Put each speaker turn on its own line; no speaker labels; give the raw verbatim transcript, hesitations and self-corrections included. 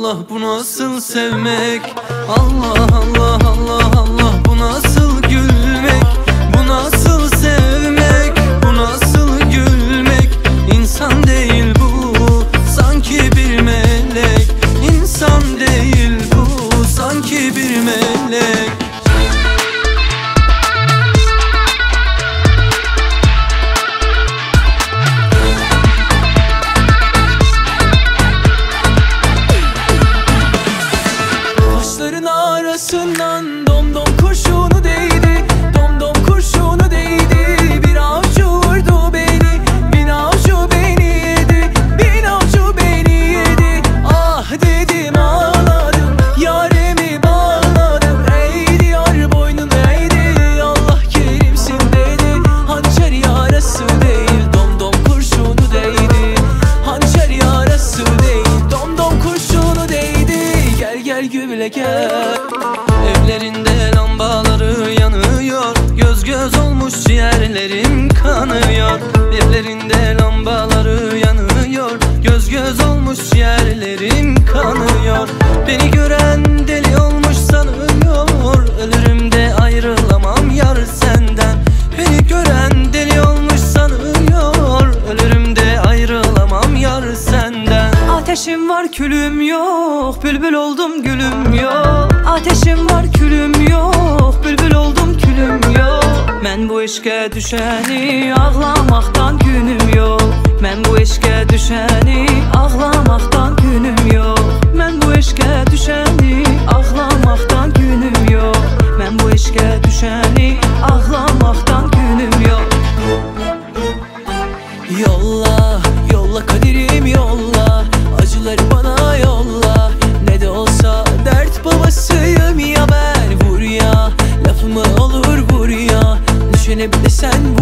Allah bu nasıl sevmek? Allah Allah Allah Allah bu nasıl gülmek? Bu nasıl sevmek? Bu nasıl gülmek? İnsan değil bu, sanki bir melek. İnsan değil bu, sanki bir melek.
Arasından domdom kurşunu değdi, domdom kurşunu değdi. Bir avcı vurdu beni, bin avcı beni yedi, bin avcı beni yedi. Ah dedim ağladım, yaremi bağladım. Eğdi yar boynunu eğdi, Allah kerimsin dedi. Hançer yarası değil, domdom kurşunu değdi. Hançer yarası değil, domdom kurşunu değdi. Gel gel güble gel.
Evlerinde lambaları yanıyor, göz göz olmuş ciğerlerim kanıyor. Evlerinde lambaları yanıyor, göz göz olmuş ciğerlerim kanıyor. Beni gören deli olmuş sanıyor, ölürüm de ayrılamam yar senden. Beni gören deli olmuş sanıyor, ölürüm de ayrılamam yar senden.
Ateşim var külüm yok, bülbül oldum gülüm yok. Ateşim var külüm yok, bülbül oldum külüm yok. Ben bu eşke düşeni ağlamaktan günüm yok. Ben bu eşke düşeni ağlamaktan günüm yok. Ben bu eşke düşeni ağlamaktan günüm yok. Ben bu eşke düşeni ağlamaktan günüm yok. Yolla, yolla kaderim yolla, acıları bana yolla. Ne de olsa dert babasıyım ya ben. Vur ya, lafımı olur vur ya, düşene bir de sen